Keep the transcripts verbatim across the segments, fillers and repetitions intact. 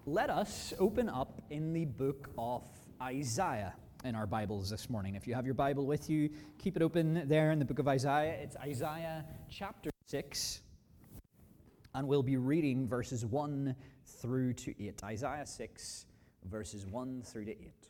let us open up in the book of Isaiah in our Bibles this morning. If you have your Bible with you, keep it open there in the book of Isaiah. It's Isaiah chapter six, and we'll be reading verses one through to eight. Isaiah six, verses one through to eight.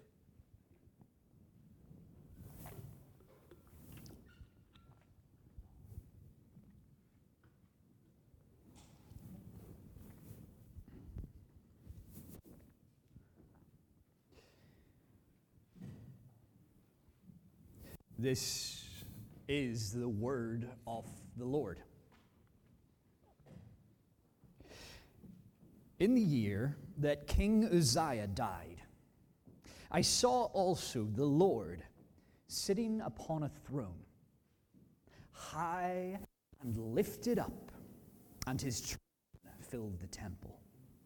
This is the word of the Lord. In the year that King Uzziah died, I saw also the Lord sitting upon a throne, high and lifted up, and his train filled the temple.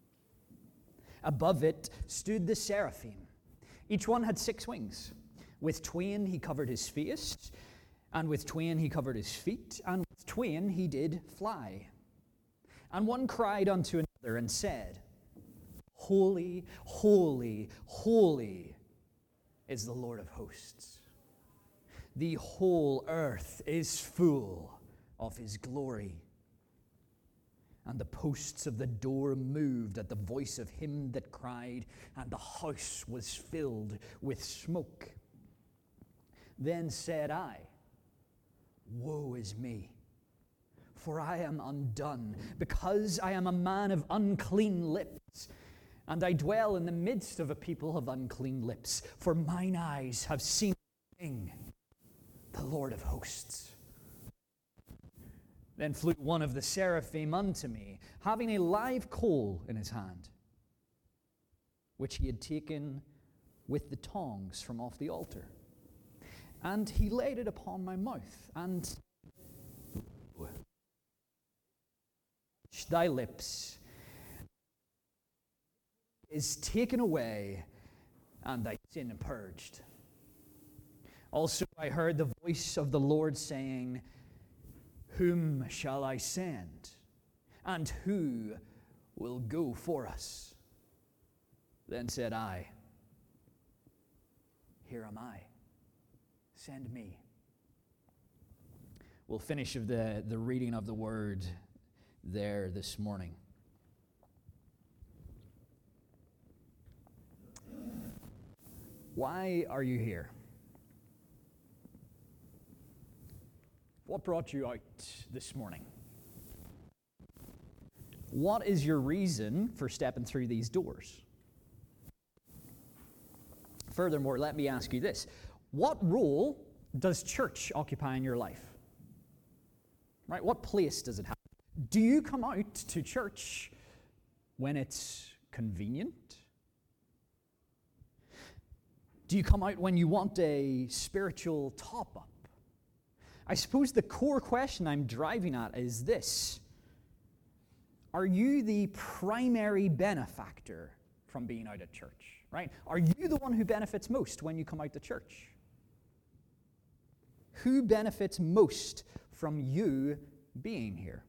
Above it stood the seraphim. Each one had six wings. With twain he covered his face, and with twain he covered his feet, and with twain he did fly. And one cried unto another and said, Holy, holy, holy is the Lord of hosts. The whole earth is full of his glory. And the posts of the door moved at the voice of him that cried, and the house was filled with smoke. Then said I, Woe is me, for I am undone, because I am a man of unclean lips, and I dwell in the midst of a people of unclean lips. For mine eyes have seen the King, the Lord of hosts. Then flew one of the seraphim unto me, having a live coal in his hand, which he had taken with the tongs from off the altar. And he laid it upon my mouth, and thy lips is taken away, and thy sin purged. Also I heard the voice of the Lord saying, Whom shall I send? And who will go for us? Then said I, Here am I. Send me. We'll finish of the, the reading of the word there this morning. Why are you here? What brought you out this morning? What is your reason for stepping through these doors? Furthermore, let me ask you this. What role does church occupy in your life? Right? What place does it have? Do you come out to church when it's convenient? Do you come out when you want a spiritual top-up? I suppose the core question I'm driving at is this. Are you the primary benefactor from being out at church? Right? Are you the one who benefits most when you come out to church? Who benefits most from you being here?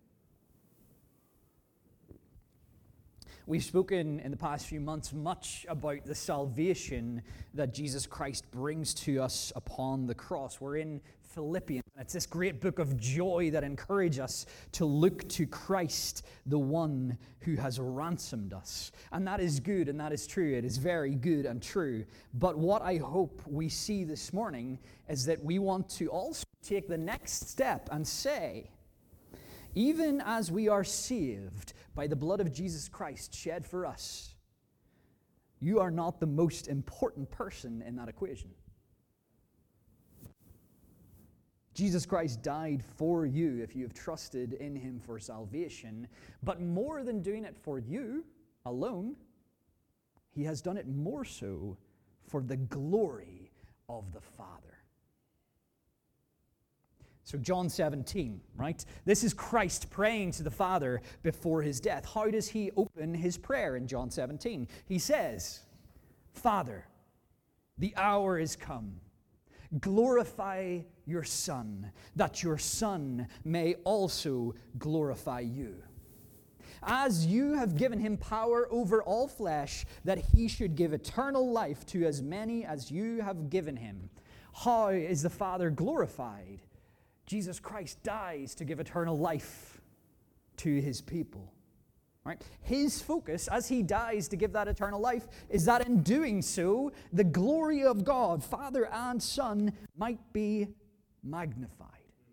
We've spoken in the past few months much about the salvation that Jesus Christ brings to us upon the cross. We're in Philippians, and it's this great book of joy that encourages us to look to Christ, the one who has ransomed us. And that is good, and that is true. It is very good and true. But what I hope we see this morning is that we want to also take the next step and say, even as we are saved by the blood of Jesus Christ shed for us, you are not the most important person in that equation. Jesus Christ died for you if you have trusted in him for salvation, but more than doing it for you alone, he has done it more so for the glory of the Father. So John seventeen, right? This is Christ praying to the Father before his death. How does he open his prayer in John seventeen? He says, Father, the hour is come. Glorify your Son, that your Son may also glorify you. as you have given him power over all flesh, that he should give eternal life to as many as you have given him. How is the Father glorified? Jesus Christ dies to give eternal life to his people. Right? His focus, as he dies to give that eternal life, is that in doing so, the glory of God, Father and Son, might be magnified.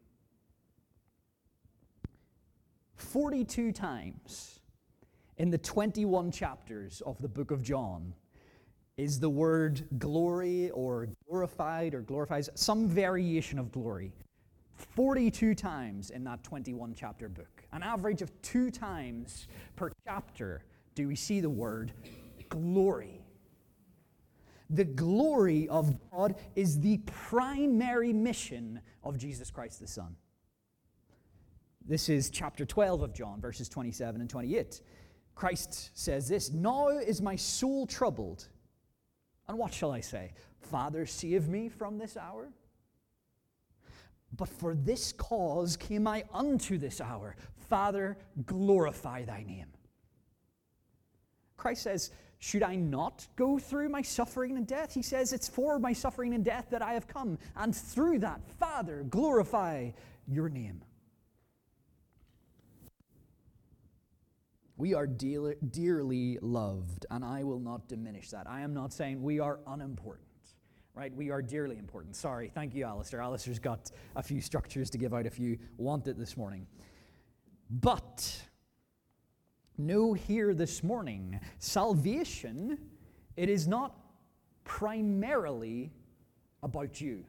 forty-two times in the twenty-one chapters of the book of John is the word glory or glorified or glorifies, some variation of glory. forty-two times in that twenty-one chapter book. An average of two times per chapter do we see the word glory. The glory of God is the primary mission of Jesus Christ the Son. This is chapter twelve of John, verses twenty-seven and twenty-eight. Christ says this, "Now is my soul troubled. And what shall I say? Father, save me from this hour? But for this cause came I unto this hour. Father, glorify thy name." Christ says, should I not go through my suffering and death? He says, it's for my suffering and death that I have come. And through that, Father, glorify your name. We are dearly, dearly loved, and I will not diminish that. I am not saying we are unimportant. Right? We are dearly important. Sorry. Thank you, Alistair. Alistair's got a few structures to give out if you want it this morning. But know here this morning, salvation, it is not primarily about you.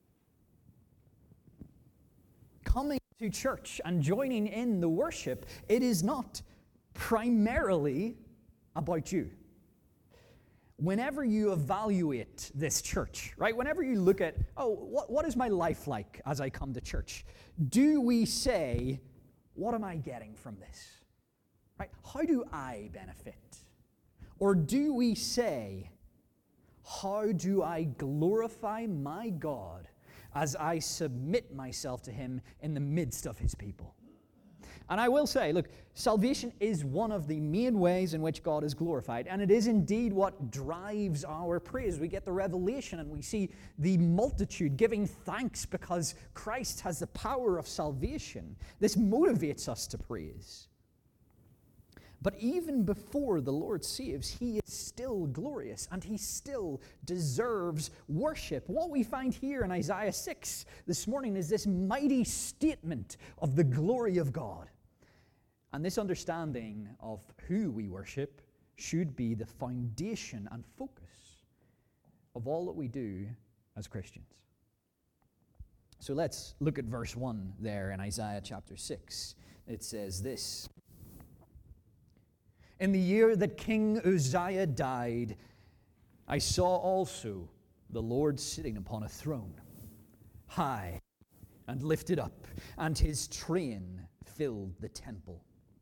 Coming to church and joining in the worship, it is not primarily about you. Whenever you evaluate this church, right, whenever you look at, oh, what, what is my life like as I come to church? Do we say, what am I getting from this? Right? How do I benefit? Or do we say, how do I glorify my God as I submit myself to him in the midst of his people? And I will say, look, salvation is one of the main ways in which God is glorified, and it is indeed what drives our praise. We get the revelation and we see the multitude giving thanks because Christ has the power of salvation. This motivates us to praise. But even before the Lord saves, he is still glorious, and he still deserves worship. What we find here in Isaiah six this morning is this mighty statement of the glory of God. And this understanding of who we worship should be the foundation and focus of all that we do as Christians. So let's look at verse one there in Isaiah chapter six. It says this, "In the year that King Uzziah died, I saw also the Lord sitting upon a throne, high and lifted up, and his train filled the temple."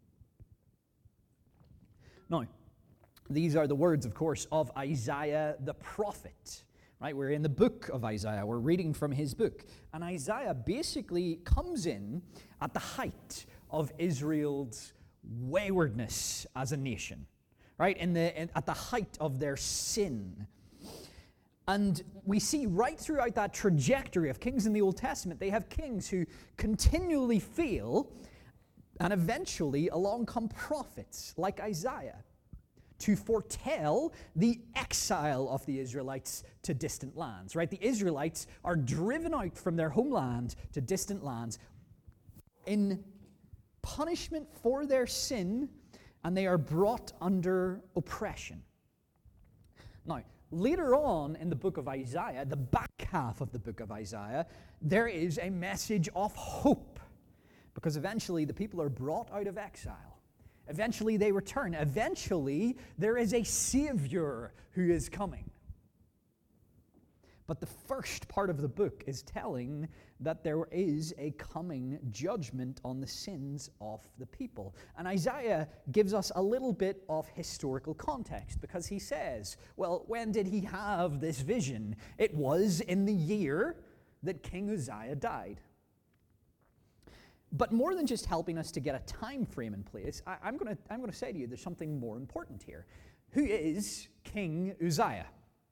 Now, these are the words, of course, of Isaiah the prophet. Right? We're in the book of Isaiah. We're reading from his book. And Isaiah basically comes in at the height of Israel's waywardness as a nation. Right? In the, in, at the height of their sin. And we see right throughout that trajectory of kings in the Old Testament, they have kings who continually fail, and eventually along come prophets like Isaiah to foretell the exile of the Israelites to distant lands, right? The Israelites are driven out from their homeland to distant lands in punishment for their sin, and they are brought under oppression. Now, later on in the book of Isaiah, the back half of the book of Isaiah, there is a message of hope, because eventually the people are brought out of exile. Eventually they return. Eventually there is a Savior who is coming. But the first part of the book is telling that there is a coming judgment on the sins of the people. And Isaiah gives us a little bit of historical context, because he says, well, when did he have this vision? It was in the year that King Uzziah died. But more than just helping us to get a time frame in place, I, I'm going to I'm going to say to you there's something more important here. Who is King Uzziah?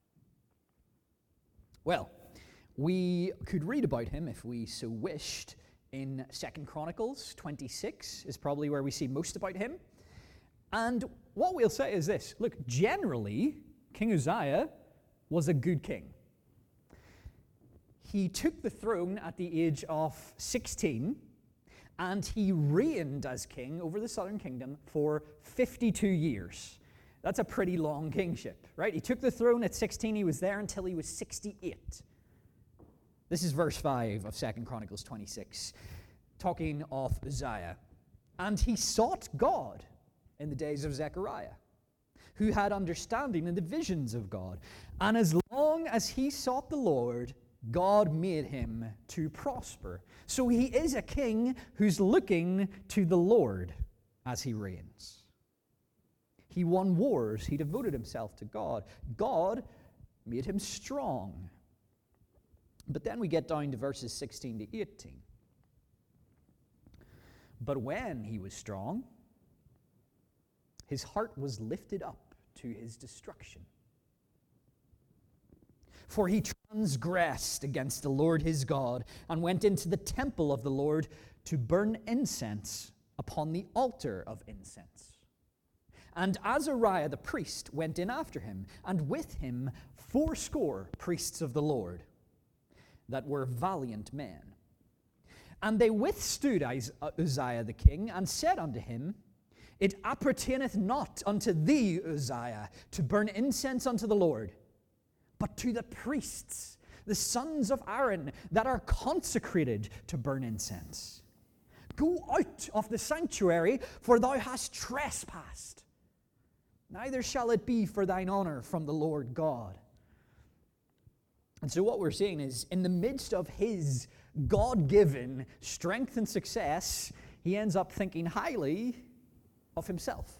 Well, we could read about him if we so wished in Second Chronicles twenty-six is probably where we see most about him. And what we'll say is this. Look, generally, King Uzziah was a good king. He took the throne at the age of sixteen, and he reigned as king over the southern kingdom for fifty-two years. That's a pretty long kingship, right? He took the throne at sixteen. He was there until he was sixty-eight. This is verse five of Second Chronicles twenty-six, talking of Uzziah. And he sought God in the days of Zechariah, who had understanding in the visions of God. And as long as he sought the Lord, God made him to prosper. So he is a king who's looking to the Lord as he reigns. He won wars. He devoted himself to God. God made him strong. But then we get down to verses sixteen to eighteen. But when he was strong, his heart was lifted up to his destruction. For he transgressed against the Lord his God and went into the temple of the Lord to burn incense upon the altar of incense. And Azariah the priest went in after him, and with him fourscore priests of the Lord, that were valiant men. And they withstood Uzziah the king, and said unto him, It appertaineth not unto thee, Uzziah, to burn incense unto the Lord, but to the priests, the sons of Aaron, that are consecrated to burn incense. Go out of the sanctuary, for thou hast trespassed. Neither shall it be for thine honor from the Lord God. And so what we're seeing is, in the midst of his God-given strength and success, he ends up thinking highly of himself.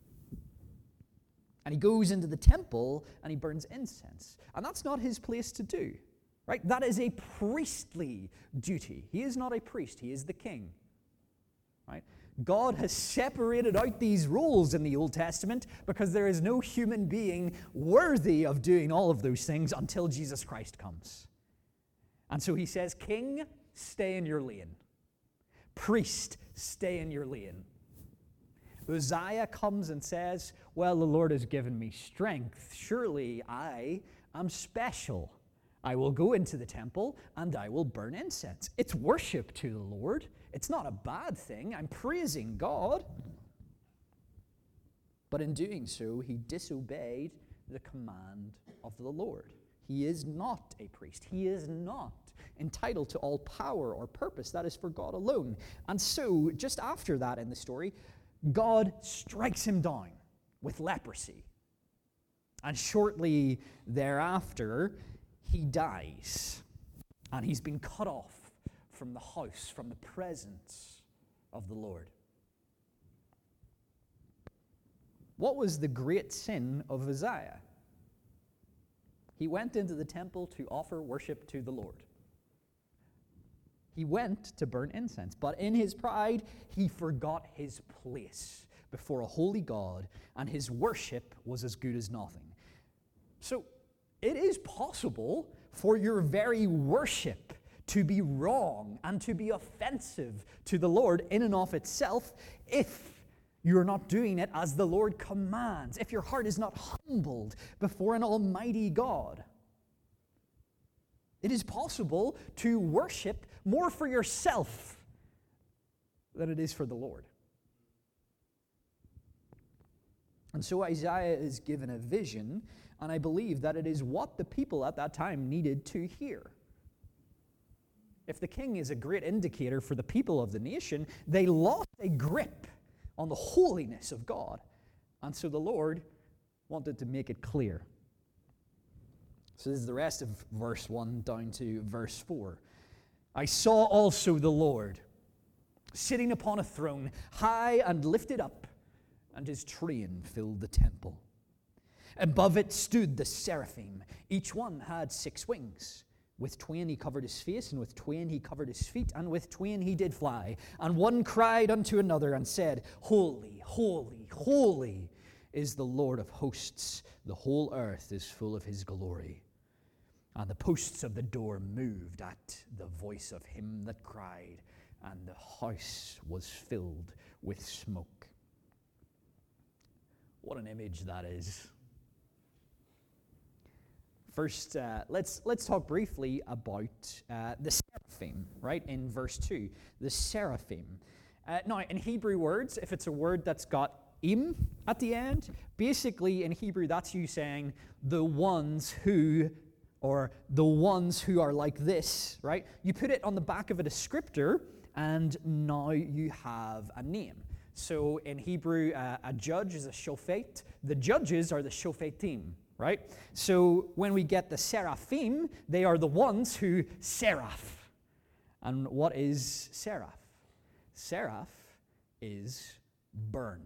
And he goes into the temple and he burns incense. And that's not his place to do, right? That is a priestly duty. He is not a priest. He is the king, right? God has separated out these roles in the Old Testament because there is no human being worthy of doing all of those things until Jesus Christ comes. And so he says, King, stay in your lane. Priest, stay in your lane. Uzziah comes and says, well, the Lord has given me strength. Surely I am special. I will go into the temple and I will burn incense. It's worship to the Lord. It's not a bad thing. I'm praising God. But in doing so, he disobeyed the command of the Lord. He is not a priest. He is not entitled to all power or purpose. That is for God alone. And so, just after that in the story, God strikes him down with leprosy. And shortly thereafter, he dies. And he's been cut off from the house, from the presence of the Lord. What was the great sin of Uzziah? He went into the temple to offer worship to the Lord. He went to burn incense, but in his pride, he forgot his place before a holy God, and his worship was as good as nothing. So, it is possible for your very worship to be wrong and to be offensive to the Lord in and of itself if you're not doing it as the Lord commands, if your heart is not humbled before an almighty God. It is possible to worship more for yourself than it is for the Lord. And so Isaiah is given a vision, and I believe that it is what the people at that time needed to hear. If the king is a great indicator for the people of the nation, they lost a grip on the holiness of God. And so the Lord wanted to make it clear. So this is the rest of verse one down to verse four. I saw also the Lord sitting upon a throne, high and lifted up, and his train filled the temple. Above it stood the seraphim. Each one had six wings. With twain he covered his face, and with twain he covered his feet, and with twain he did fly. And one cried unto another and said, Holy, holy, holy is the Lord of hosts. The whole earth is full of his glory. And the posts of the door moved at the voice of him that cried, and the house was filled with smoke. What an image that is. First, uh, let's let's talk briefly about uh, the seraphim, right, in verse two. The seraphim. Uh, now, in Hebrew words, if it's a word that's got im at the end, basically in Hebrew that's you saying the ones who, or the ones who are like this, right? You put it on the back of a descriptor, and now you have a name. So in Hebrew, uh, a judge is a shofet. The judges are the shofetim. Right? So when we get the seraphim, they are the ones who seraph. And what is seraph? Seraph is burn.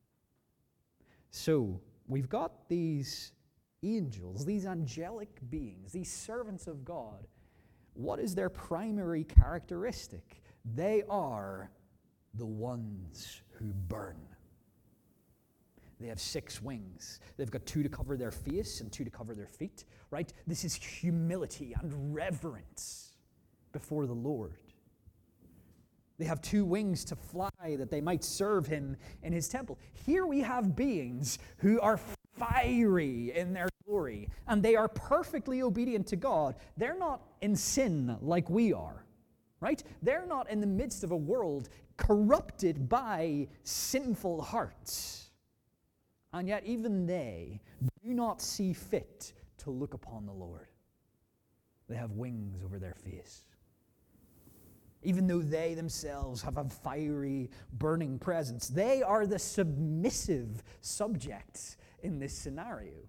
So we've got these angels, these angelic beings, these servants of God. What is their primary characteristic? They are the ones who burn. They have six wings. They've got two to cover their face and two to cover their feet, right? This is humility and reverence before the Lord. They have two wings to fly that they might serve him in his temple. Here we have beings who are fiery in their glory, and they are perfectly obedient to God. They're not in sin like we are, right? They're not in the midst of a world corrupted by sinful hearts. And yet even they do not see fit to look upon the Lord. They have wings over their face. Even though they themselves have a fiery, burning presence, they are the submissive subjects in this scenario.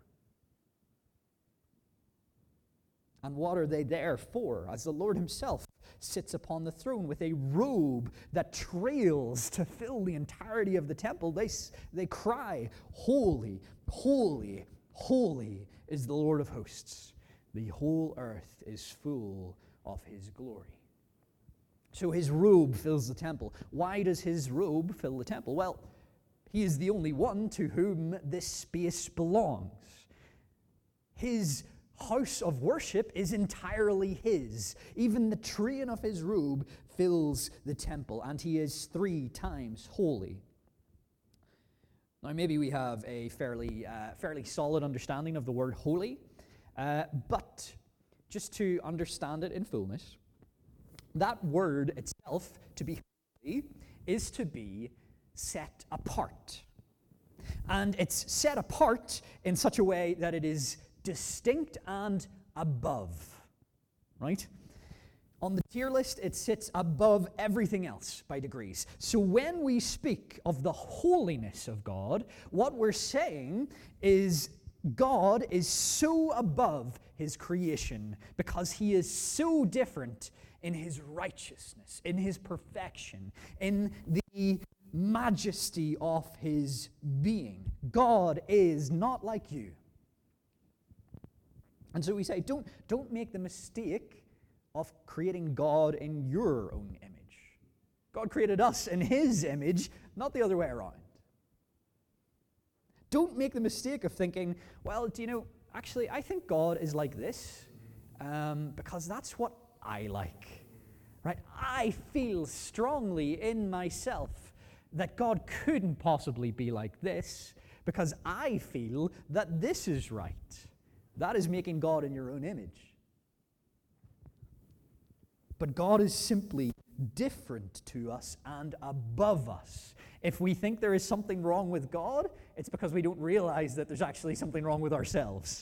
And what are they there for? As the Lord himself sits upon the throne with a robe that trails to fill the entirety of the temple, they, they cry, Holy, holy, holy is the Lord of hosts. The whole earth is full of his glory. So his robe fills the temple. Why does his robe fill the temple? Well, he is the only one to whom this space belongs. His house of worship is entirely his. Even the train of his robe fills the temple, and he is three times holy. Now, maybe we have a fairly, uh, fairly solid understanding of the word holy, uh, but just to understand it in fullness, that word itself, to be holy, is to be set apart. And it's set apart in such a way that it is distinct and above, right? On the tier list, it sits above everything else by degrees. So when we speak of the holiness of God, what we're saying is God is so above his creation because he is so different in his righteousness, in his perfection, in the majesty of his being. God is not like you. And so we say, don't, don't make the mistake of creating God in your own image. God created us in his image, not the other way around. Don't make the mistake of thinking, well, do you know, actually, I think God is like this um, because that's what I like, right? I feel strongly in myself that God couldn't possibly be like this because I feel that this is right. That is making God in your own image. But God is simply different to us and above us. If we think there is something wrong with God, it's because we don't realize that there's actually something wrong with ourselves.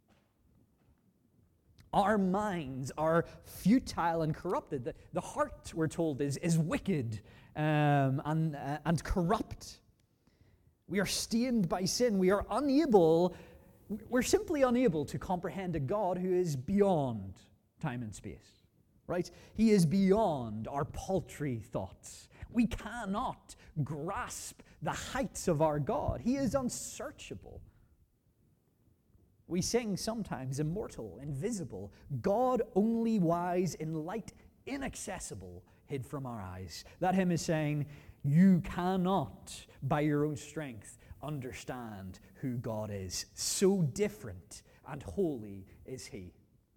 Our minds are futile and corrupted. The, the heart, we're told, is, is wicked um, and, uh, and corrupt. We are stained by sin. We are unable, we're simply unable to comprehend a God who is beyond time and space. Right? He is beyond our paltry thoughts. We cannot grasp the heights of our God. He is unsearchable. We sing sometimes, immortal, invisible, God only wise, in light inaccessible, hid from our eyes. That hymn is saying, you cannot, by your own strength, understand who God is. So different and holy is he.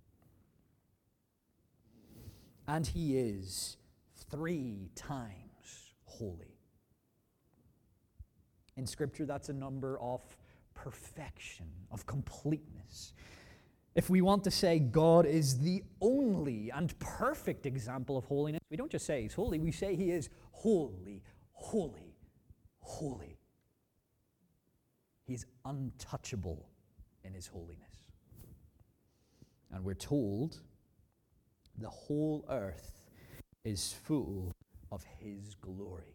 And he is three times holy. In Scripture, that's a number of perfection, of completeness. If we want to say God is the only and perfect example of holiness, we don't just say he's holy, we say he is holy, holy, holy. He's untouchable in his holiness. And we're told the whole earth is full of his glory.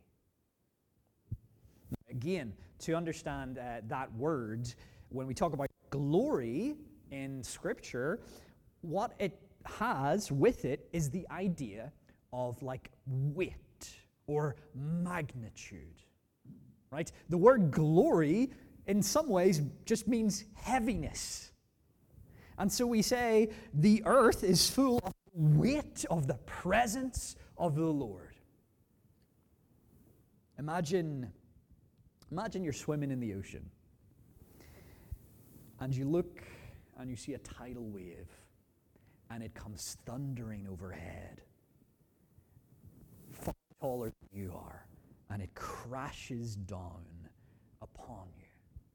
Again, to understand uh, that word, when we talk about glory in Scripture, what it has with it is the idea of like weight or magnitude, right? The word glory in some ways just means heaviness. And so we say the earth is full of the weight of the presence of the Lord. Imagine, imagine you're swimming in the ocean and you look and you see a tidal wave and it comes thundering overhead, far taller than you are, and it crashes down upon you.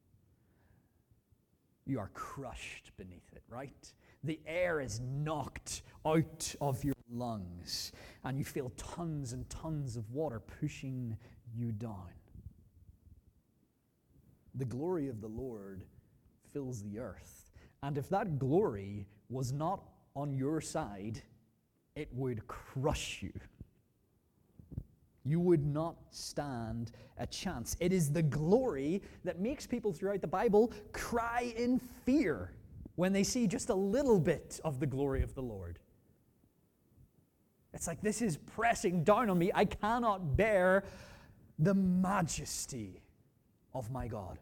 You are crushed beneath it, right? The air is knocked out of your lungs, and you feel tons and tons of water pushing you down. The glory of the Lord fills the earth, and if that glory was not on your side, it would crush you. You would not stand a chance. It is the glory that makes people throughout the Bible cry in fear when they see just a little bit of the glory of the Lord. It's like, this is pressing down on me. I cannot bear the majesty of my God.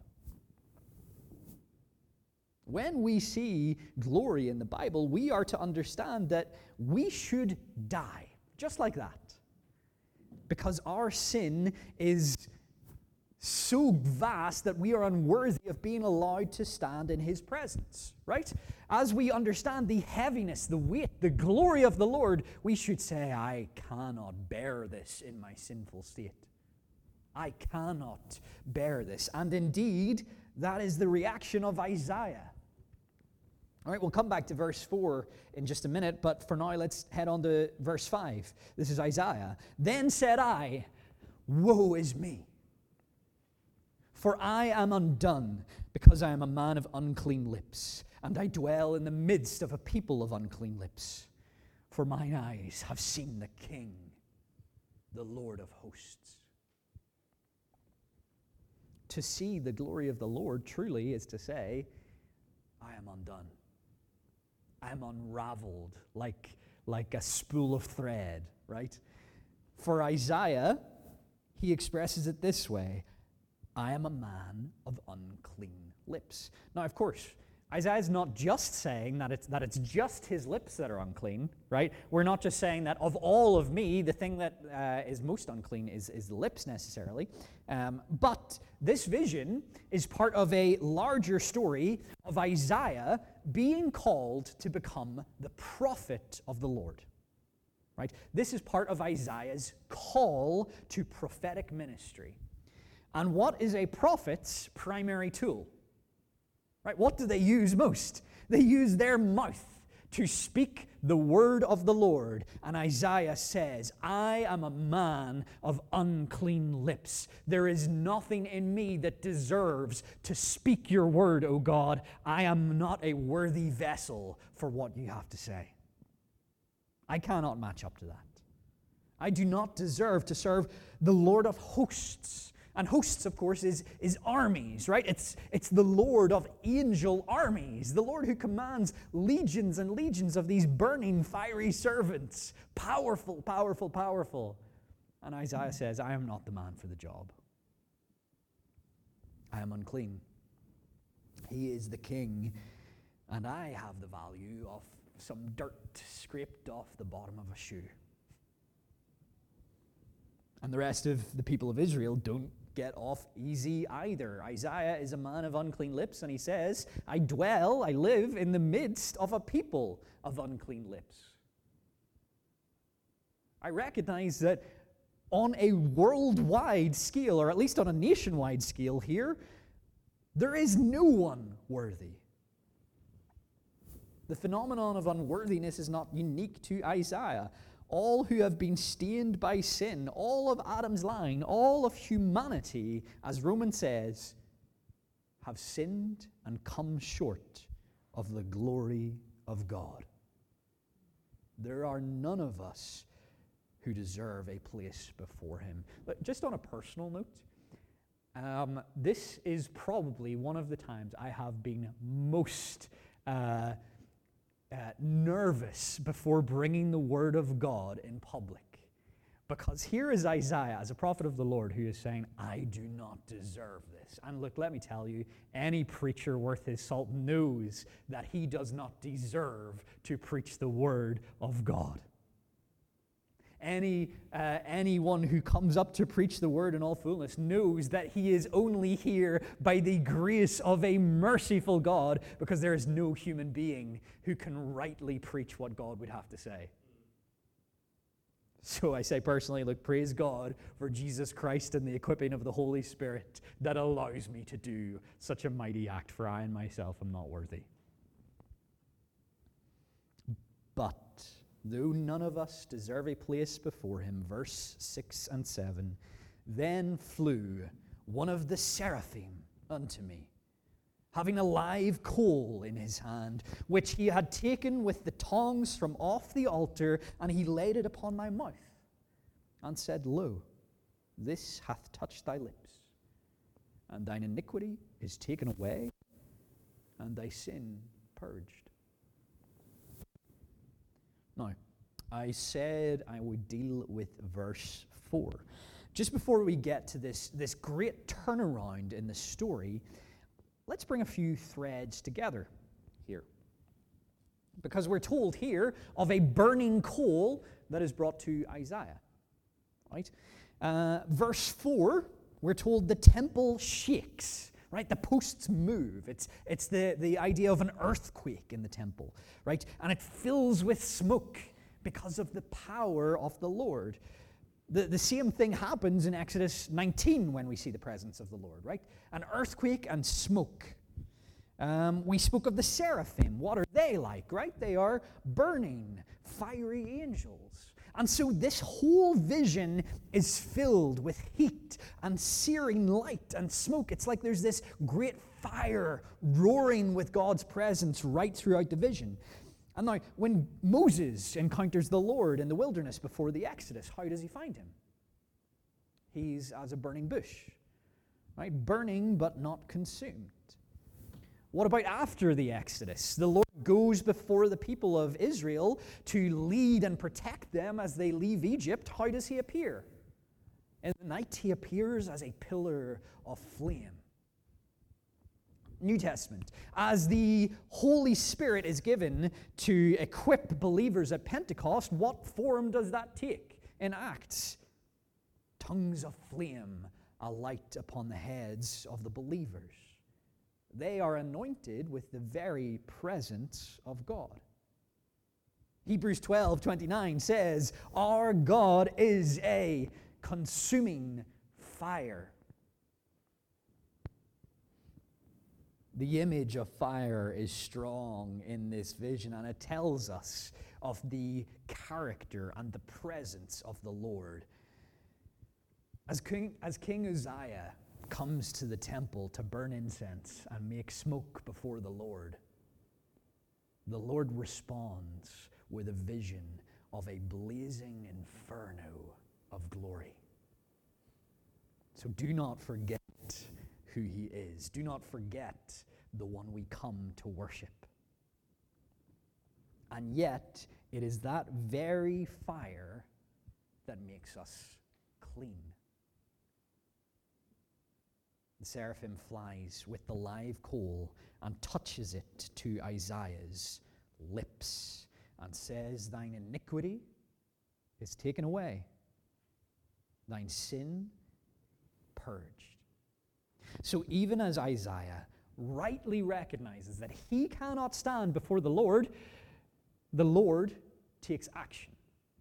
When we see glory in the Bible, we are to understand that we should die, just like that. Because our sin is so vast that we are unworthy of being allowed to stand in his presence, right? As we understand the heaviness, the weight, the glory of the Lord, we should say, I cannot bear this in my sinful state. I cannot bear this. And indeed, that is the reaction of Isaiah. All right, we'll come back to verse four in just a minute, but for now, let's head on to verse five. This is Isaiah. Then said I, woe is me, for I am undone, because I am a man of unclean lips, and I dwell in the midst of a people of unclean lips. For mine eyes have seen the King, the Lord of hosts. To see the glory of the Lord truly is to say, I am undone. I am unraveled like, like a spool of thread, right? For Isaiah, he expresses it this way, I am a man of unclean lips. Now, of course, Isaiah's not just saying that it's, that it's just his lips that are unclean, right? We're not just saying that of all of me, the thing that uh, is most unclean is, is the lips necessarily. Um, but this vision is part of a larger story of Isaiah being called to become the prophet of the Lord, right? This is part of Isaiah's call to prophetic ministry. And what is a prophet's primary tool? Right? What do they use most? They use their mouth to speak the word of the Lord. And Isaiah says, I am a man of unclean lips. There is nothing in me that deserves to speak your word, O God. I am not a worthy vessel for what you have to say. I cannot match up to that. I do not deserve to serve the Lord of hosts. And hosts, of course, is, is armies, right? It's, it's the Lord of angel armies, the Lord who commands legions and legions of these burning, fiery servants. Powerful, powerful, powerful. And Isaiah says, I am not the man for the job. I am unclean. He is the king and I have the value of some dirt scraped off the bottom of a shoe. And the rest of the people of Israel don't get off easy either. Isaiah is a man of unclean lips, and he says, I dwell, I live in the midst of a people of unclean lips. I recognize that on a worldwide scale, or at least on a nationwide scale here, there is no one worthy. The phenomenon of unworthiness is not unique to Isaiah. All who have been stained by sin, all of Adam's line, all of humanity, as Romans says, have sinned and come short of the glory of God. There are none of us who deserve a place before him. But just on a personal note, um, this is probably one of the times I have been most uh, uh, nervous before bringing the word of God in public. Because here is Isaiah, as a prophet of the Lord, who is saying, I do not deserve this. And look, let me tell you, any preacher worth his salt knows that he does not deserve to preach the word of God. Any uh, anyone who comes up to preach the word in all fullness knows that he is only here by the grace of a merciful God, because there is no human being who can rightly preach what God would have to say. So I say personally, look, praise God for Jesus Christ and the equipping of the Holy Spirit that allows me to do such a mighty act, for I and myself am not worthy. But though none of us deserve a place before him, verse six and seven, then flew one of the seraphim unto me, having a live coal in his hand, which he had taken with the tongs from off the altar, and he laid it upon my mouth, and said, Lo, this hath touched thy lips, and thine iniquity is taken away, and thy sin purged. Now, I said I would deal with verse four. Just before we get to this, this great turnaround in the story, let's bring a few threads together here. Because we're told here of a burning coal that is brought to Isaiah. Right? Uh, verse four, we're told the temple shakes. Right, the posts move. It's, it's the, the idea of an earthquake in the temple, right? And it fills with smoke because of the power of the Lord. The, the same thing happens in Exodus nineteen when we see the presence of the Lord, right? An earthquake and smoke. Um, we spoke of the seraphim. What are they like, right? They are burning, fiery angels. And so this whole vision is filled with heat and searing light and smoke. It's like there's this great fire roaring with God's presence right throughout the vision. And now, when Moses encounters the Lord in the wilderness before the Exodus, how does he find him? He's as a burning bush, right? Burning but not consumed. What about after the Exodus? The Lord goes before the people of Israel to lead and protect them as they leave Egypt. How does he appear? In the night, he appears as a pillar of flame. New Testament. As the Holy Spirit is given to equip believers at Pentecost, what form does that take in Acts? Tongues of flame alight upon the heads of the believers. They are anointed with the very presence of God. Hebrews twelve twenty-nine says, our God is a consuming fire. The image of fire is strong in this vision, and it tells us of the character and the presence of the Lord. As King, as King Uzziah comes to the temple to burn incense and make smoke before the Lord, the Lord responds with a vision of a blazing inferno of glory. So do not forget who he is. Do not forget the one we come to worship. And yet, it is that very fire that makes us clean. The seraphim flies with the live coal and touches it to Isaiah's lips and says, "Thine iniquity is taken away, thine sin purged." So even as Isaiah rightly recognizes that he cannot stand before the Lord, the Lord takes action.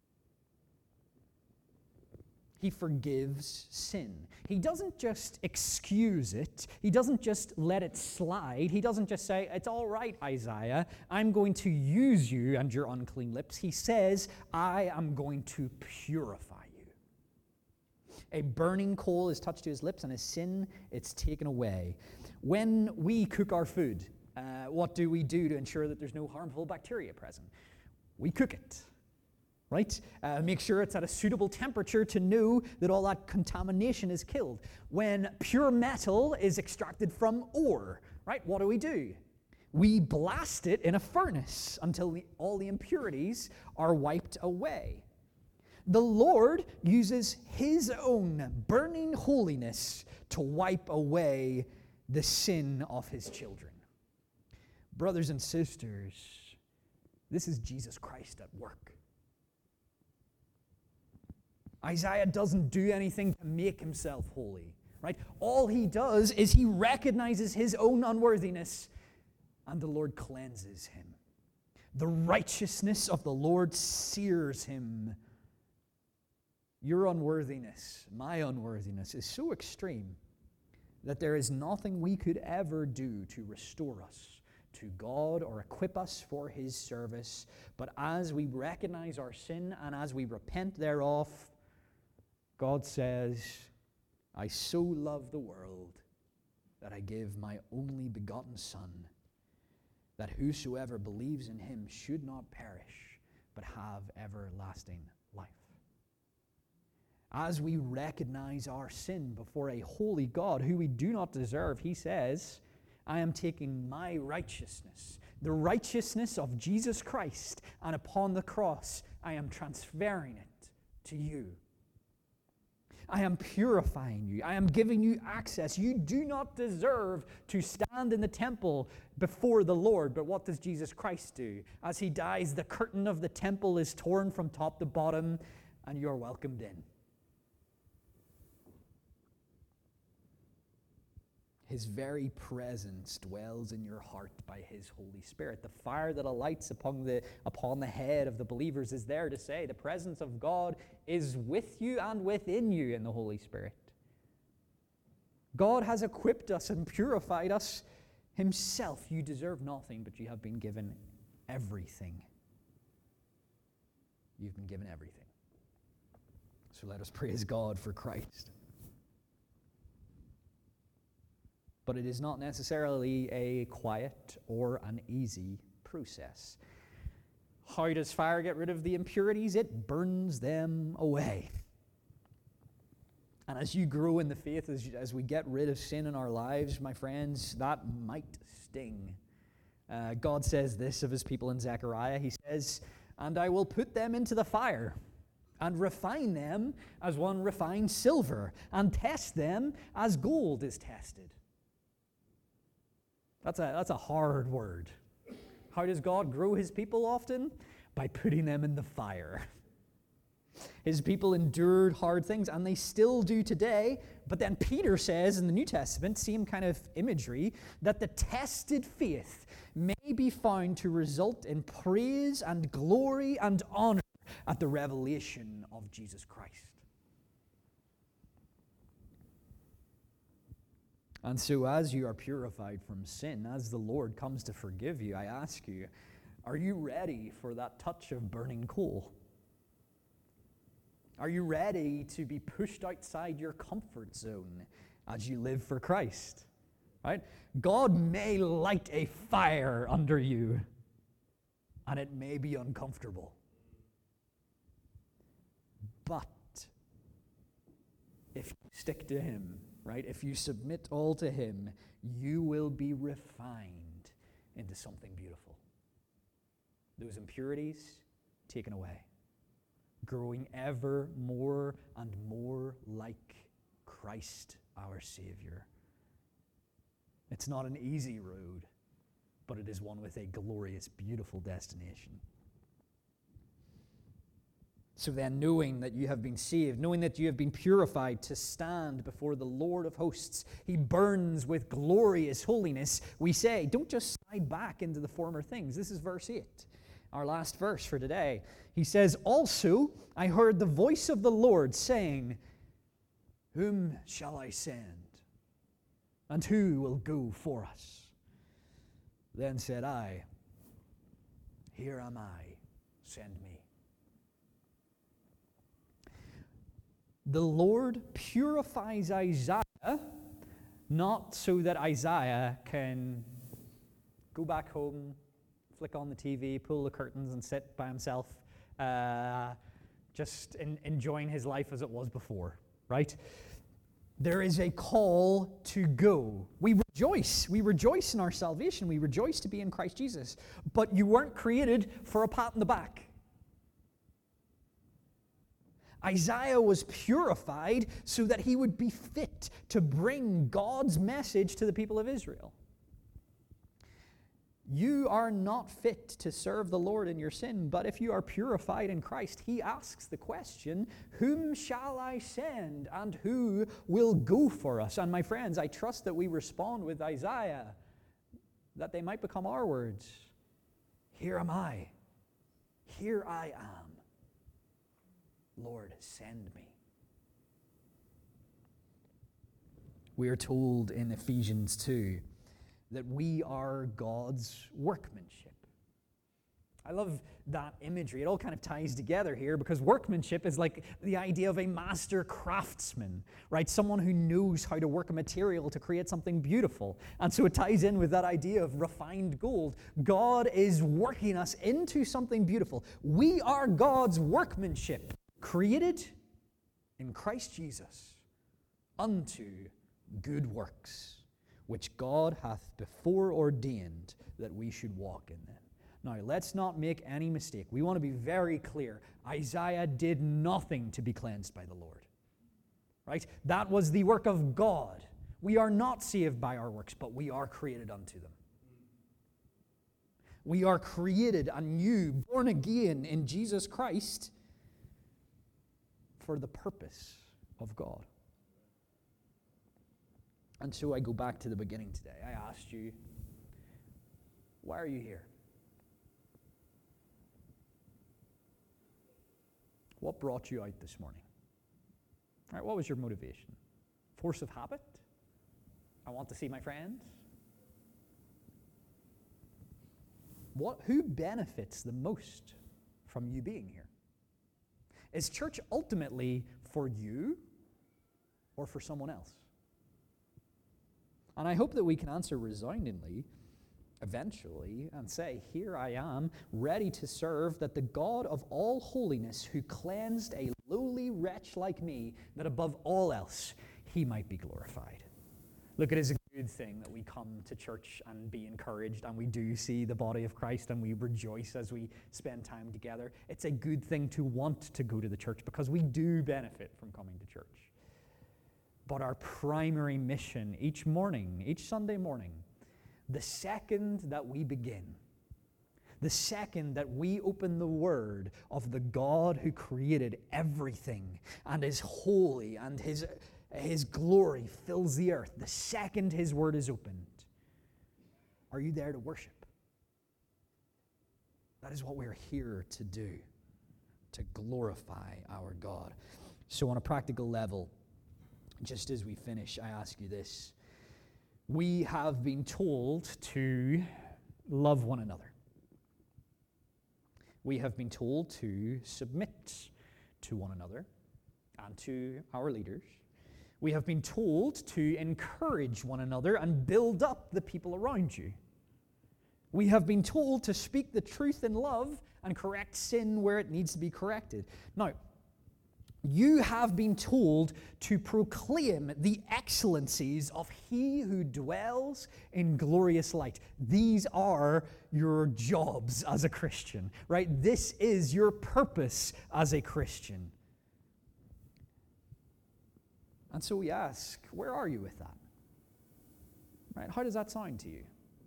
He forgives sin. He doesn't just excuse it. He doesn't just let it slide. He doesn't just say, "It's all right, Isaiah. I'm going to use you and your unclean lips." He says, "I am going to purify you." A burning coal is touched to his lips, and his sin, it's taken away. When we cook our food, uh, what do we do to ensure that there's no harmful bacteria present? We cook it. Right? Uh, make sure it's at a suitable temperature to know that all that contamination is killed. When pure metal is extracted from ore, right, what do we do? We blast it in a furnace until the, all the impurities are wiped away. The Lord uses his own burning holiness to wipe away the sin of his children. Brothers and sisters, this is Jesus Christ at work. Isaiah doesn't do anything to make himself holy, right? All he does is he recognizes his own unworthiness, and the Lord cleanses him. The righteousness of the Lord sears him. Your unworthiness, my unworthiness, is so extreme that there is nothing we could ever do to restore us to God or equip us for his service. But as we recognize our sin and as we repent thereof, God says, "I so love the world that I give my only begotten Son, that whosoever believes in him should not perish, but have everlasting life." As we recognize our sin before a holy God who we do not deserve, he says, "I am taking my righteousness, the righteousness of Jesus Christ, and upon the cross, I am transferring it to you. I am purifying you. I am giving you access. You do not deserve to stand in the temple before the Lord." But what does Jesus Christ do? As he dies, the curtain of the temple is torn from top to bottom, and you are welcomed in. His very presence dwells in your heart by his Holy Spirit. The fire that alights upon the, upon the head of the believers is there to say the presence of God is with you and within you in the Holy Spirit. God has equipped us and purified us himself. You deserve nothing, but you have been given everything. You've been given everything. So let us praise God for Christ. But it is not necessarily a quiet or an easy process. How does fire get rid of the impurities? It burns them away. And as you grow in the faith, as, as we get rid of sin in our lives, my friends, that might sting. Uh, God says this of his people in Zechariah. He says, "And I will put them into the fire, and refine them as one refines silver, and test them as gold is tested." That's a, that's a hard word. How does God grow his people often? By putting them in the fire. His people endured hard things, and they still do today. But then Peter says in the New Testament, same kind of imagery, that the tested faith may be found to result in praise and glory and honor at the revelation of Jesus Christ. And so as you are purified from sin, as the Lord comes to forgive you, I ask you, are you ready for that touch of burning coal? Are you ready to be pushed outside your comfort zone as you live for Christ? Right? God may light a fire under you, and it may be uncomfortable. But if you stick to him, right? If you submit all to him, you will be refined into something beautiful. Those impurities taken away. Growing ever more and more like Christ our Savior. It's not an easy road, but it is one with a glorious, beautiful destination. So then, knowing that you have been saved, knowing that you have been purified to stand before the Lord of hosts, he burns with glorious holiness, we say, don't just slide back into the former things. This is verse eight, our last verse for today. He says, also, I heard the voice of the Lord saying, whom shall I send? And who will go for us? Then said I, here am I, send me. The Lord purifies Isaiah, not so that Isaiah can go back home, flick on the T V, pull the curtains, and sit by himself, uh, just in, enjoying his life as it was before, right? There is a call to go. We rejoice. We rejoice in our salvation. We rejoice to be in Christ Jesus. But you weren't created for a pat on the back. Isaiah was purified so that he would be fit to bring God's message to the people of Israel. You are not fit to serve the Lord in your sin, but if you are purified in Christ, he asks the question, whom shall I send and who will go for us? And my friends, I trust that we respond with Isaiah, that they might become our words. Here am I. Here I am. Lord, send me. We are told in Ephesians two that we are God's workmanship. I love that imagery. It all kind of ties together here because workmanship is like the idea of a master craftsman, right? Someone who knows how to work a material to create something beautiful. And so it ties in with that idea of refined gold. God is working us into something beautiful. We are God's workmanship, created in Christ Jesus unto good works, which God hath before ordained that we should walk in them. Now, let's not make any mistake. We want to be very clear. Isaiah did nothing to be cleansed by the Lord. Right? That was the work of God. We are not saved by our works, but we are created unto them. We are created anew, born again in Jesus Christ for the purpose of God. And so I go back to the beginning today. I asked you, why are you here? What brought you out this morning? All right, what was your motivation? Force of habit? I want to see my friends? What, who benefits the most from you being here? Is church ultimately for you or for someone else? And I hope that we can answer resoundingly, eventually, and say, here I am, ready to serve, that the God of all holiness, who cleansed a lowly wretch like me, that above all else he might be glorified. Look, it is a good thing that we come to church and be encouraged, and we do see the body of Christ, and we rejoice as we spend time together. It's a good thing to want to go to the church, because we do benefit from coming to church. But our primary mission each morning, each Sunday morning, the second that we begin, the second that we open the word of the God who created everything and is holy and his, his glory fills the earth, the second his word is opened, are you there to worship? That is what we're here to do, to glorify our God. So on a practical level, just as we finish, I ask you this. We have been told to love one another. We have been told to submit to one another and to our leaders. We have been told to encourage one another and build up the people around you. We have been told to speak the truth in love and correct sin where it needs to be corrected. Now, you have been told to proclaim the excellencies of He who dwells in glorious light. These are your jobs as a Christian, right? This is your purpose as a Christian. And so we ask, where are you with that? Right? How does that sound to you?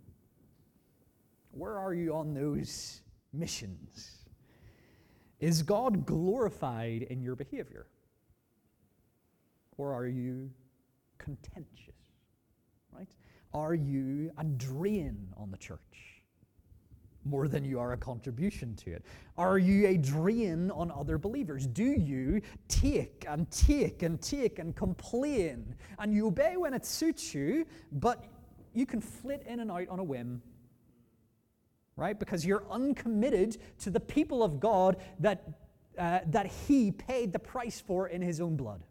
Where are you on those missions? Is God glorified in your behavior? Or are you contentious? Right? Are you a drain on the church more than you are a contribution to it? Are you a drain on other believers? Do you take and take and take and complain and you obey when it suits you, but you can flit in and out on a whim? Right? Because you're uncommitted to the people of God that, uh, that He paid the price for in His own blood.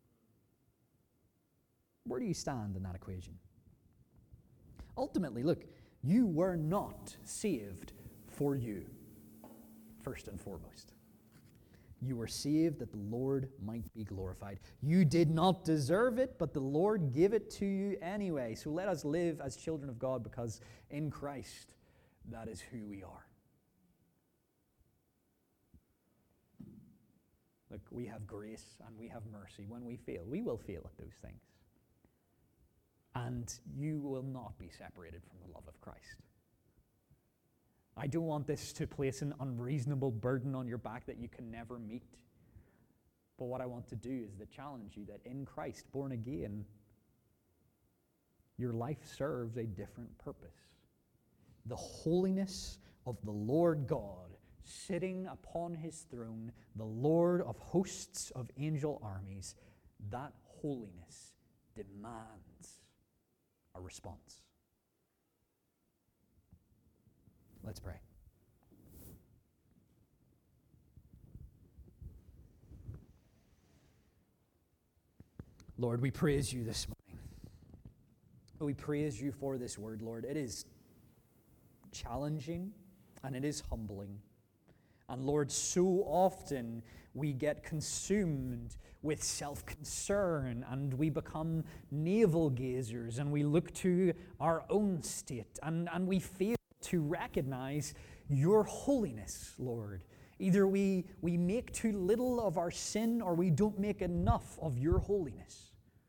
Where do you stand in that equation? Ultimately, look, you were not saved for you, first and foremost. You were saved that the Lord might be glorified. You did not deserve it, but the Lord gave it to you anyway. So let us live as children of God, because in Christ, that is who we are. Look, we have grace and we have mercy when we fail. We will fail at those things. And you will not be separated from the love of Christ. I don't want this to place an unreasonable burden on your back that you can never meet. But what I want to do is to challenge you that in Christ, born again, your life serves a different purpose. The holiness of the Lord God, sitting upon His throne, the Lord of hosts of angel armies, that holiness demands a response. Let's pray. Lord, we praise you this morning. We praise you for this word, Lord. It is challenging and it is humbling. And Lord, so often we get consumed with self-concern and we become navel-gazers and we look to our own state and, and we fail to recognize your holiness, Lord. Either we, we make too little of our sin or we don't make enough of your holiness.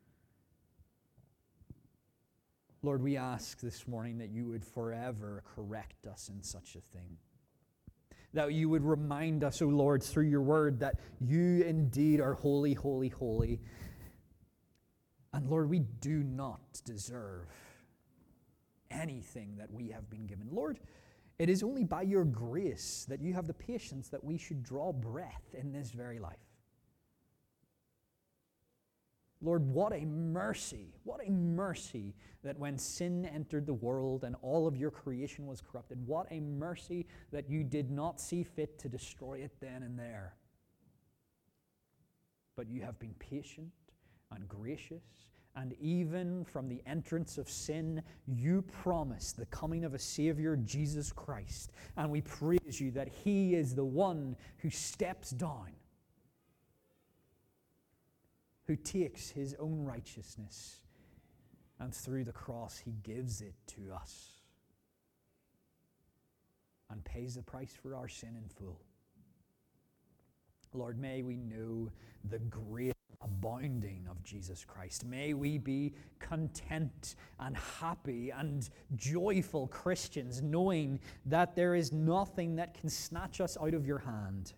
Lord, we ask this morning that you would forever correct us in such a thing. That you would remind us, O Lord, through your word, that you indeed are holy, holy, holy. And Lord, we do not deserve anything that we have been given. Lord, it is only by your grace that you have the patience that we should draw breath in this very life. Lord, what a mercy, what a mercy that when sin entered the world and all of your creation was corrupted, what a mercy that you did not see fit to destroy it then and there. But you have been patient and gracious, and even from the entrance of sin, you promised the coming of a Savior, Jesus Christ. And we praise you that He is the one who steps down, who takes His own righteousness, and through the cross He gives it to us and pays the price for our sin in full. Lord, may we know the great abounding of Jesus Christ. May we be content and happy and joyful Christians, knowing that there is nothing that can snatch us out of your hand.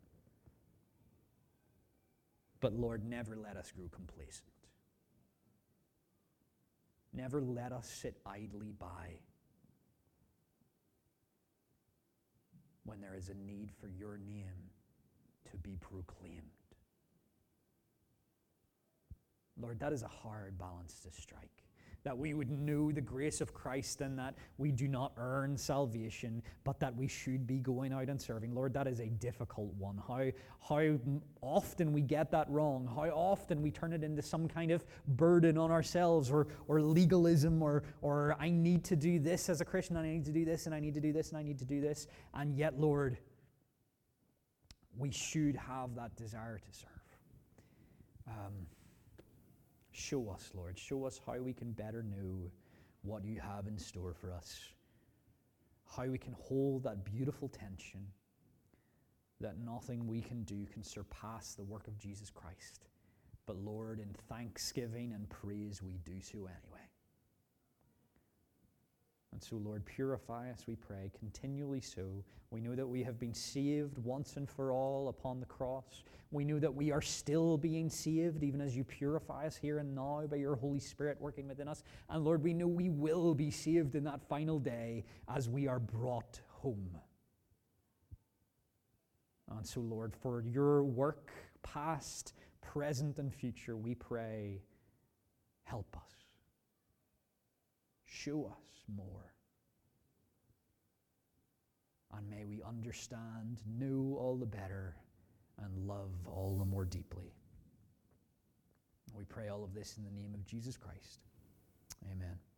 But Lord, never let us grow complacent. Never let us sit idly by when there is a need for your name to be proclaimed. Lord, that is a hard balance to strike. That we would know the grace of Christ and that we do not earn salvation, but that we should be going out and serving. Lord, that is a difficult one. How, how often we get that wrong. How often we turn it into some kind of burden on ourselves or, or legalism or, or I need to do this as a Christian, and I need to do this, and I need to do this, and I need to do this. And yet, Lord, we should have that desire to serve. Um, Show us, Lord. Show us how we can better know what you have in store for us. How we can hold that beautiful tension that nothing we can do can surpass the work of Jesus Christ. But Lord, in thanksgiving and praise, we do so anyway. And so, Lord, purify us, we pray, continually so. We know that we have been saved once and for all upon the cross. We know that we are still being saved, even as you purify us here and now by your Holy Spirit working within us. And Lord, we know we will be saved in that final day as we are brought home. And so, Lord, for your work, past, present, and future, we pray, help us. Show us more. And may we understand, know all the better, and love all the more deeply. We pray all of this in the name of Jesus Christ. Amen.